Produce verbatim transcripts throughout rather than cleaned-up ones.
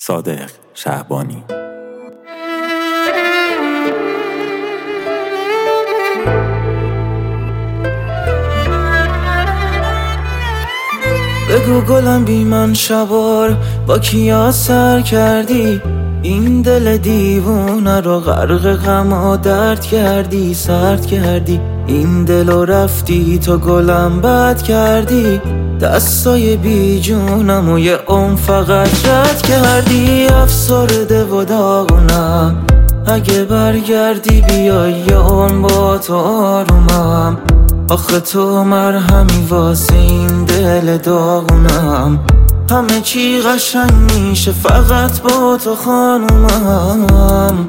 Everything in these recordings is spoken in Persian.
صادق شعبانی. بگو گلم بی من شبار با کیا سر کردی، این دل دیوونه رو غرق غم و درد کردی، سرد کردی این دل و رفتی تو گلم بد کردی، دستای بی جونم و یه عمر فقط رد کردی. افسرده و داغونم اگه برگردی بیای یه عمر با تو آرومم، آخه تو مرهمی واسه این دل داغونم، همه چی قشنگ میشه فقط با تو خانومم.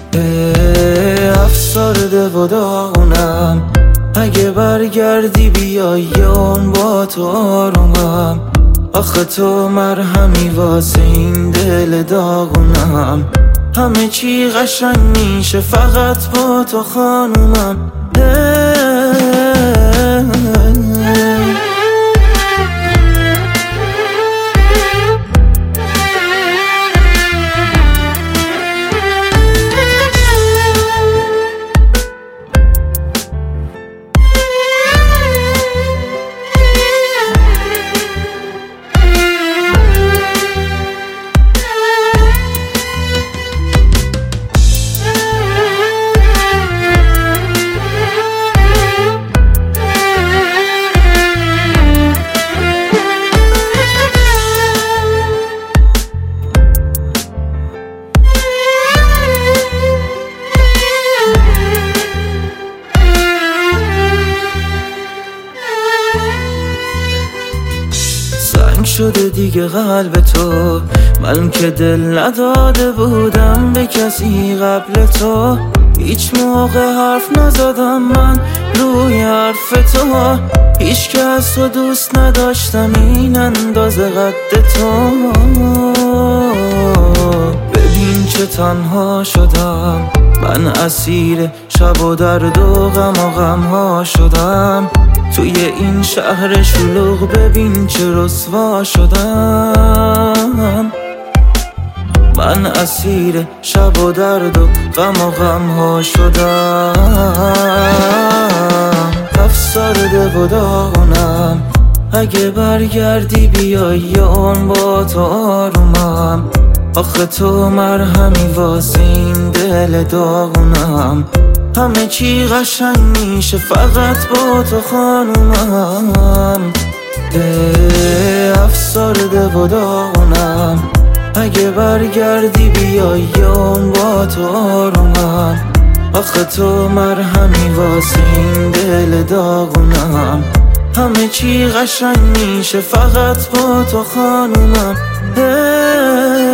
افسرده و داغونم اگه برگردی بیای یه عمر با تو آرومم، آخه تو مرهمی واسه این دل داغونم، همه چی قشنگ میشه فقط با تو خانومم. سنگ شده دیگه قلب تو، من که دل نداده بودم به کسی قبل تو، هیچ موقع حرف نزدم من روی حرف تو، هیچ که از تو دوست نداشتم این اندازه قد تو. ببین چه تنها شدم من، اسیر شب و درد و غم و غم ها شدم، توی این شهر شلوغ ببین چه رسوا شدم، من اسیر شب و درد و غم و غم ها شدم. افسرده و داغونم اگه برگردی بیای یه عمر با تو آرومم، آخه تو مرهمی واسه این دل داغونم، همه چی قشنگ میشه فقط با تو خانومم. افسرده و داغونم اگه برگردی بیای یه عمر با تو آرومم، آخه تو مرهمی واسه این دل داغونم، همه چی قشنگ میشه فقط با تو خانومم.